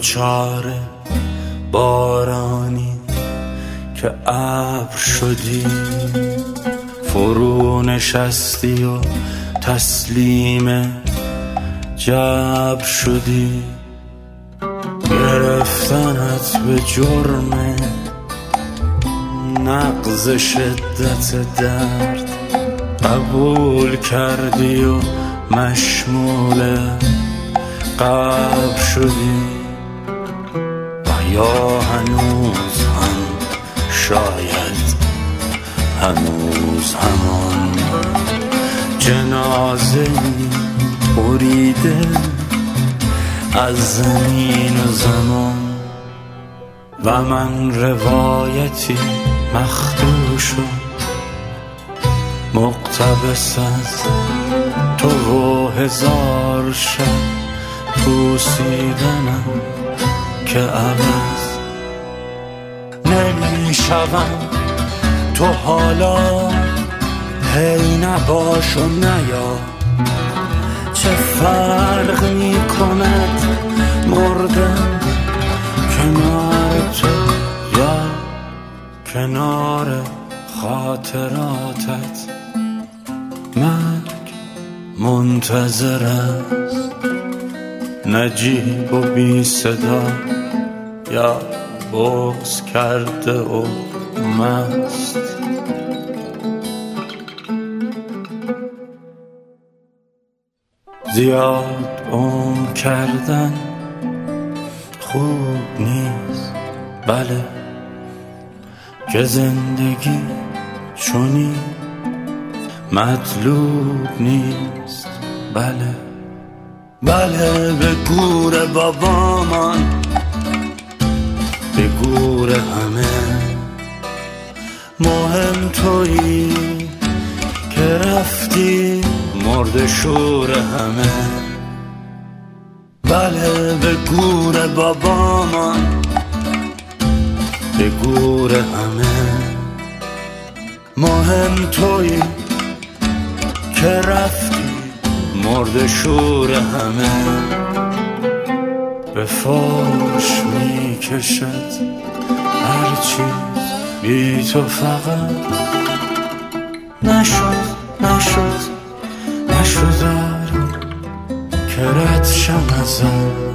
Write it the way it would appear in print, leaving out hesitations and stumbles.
دوچار بارانی که ابر شدی، فرو نشستی و تسلیم جبر شدی. گرفتنت به جرم نقض شدت درد قبول کردی و مشمول قبر شدی. و یا هنوز هم شاید هنوز همان جنازه بریده از زمین و زمان. و من روایتی مخدوش و مقتبس از تو و هزار شب پوسیدنم که عوض نمیشوم. تو حالا هی نباش و نیا، چه فرق میکند مردن کنار تو یا کنار خاطراتت. مرگ منتظر است، نجیب و بی صدا یا بغض کرده و مست. زیاد عمر کردن خوب نیست، بله، که زندگی چونی مطلوب نیست. بله بله، به گور بابامان، به گور همه مهم تویی که رفتی مرد شور همه. بله به گور بابامان، به گور همه مهم تویی که رفتی مرد شور همه. به فاش می کشد هر چیز بی تو، فقط نشد که رد شم ازت.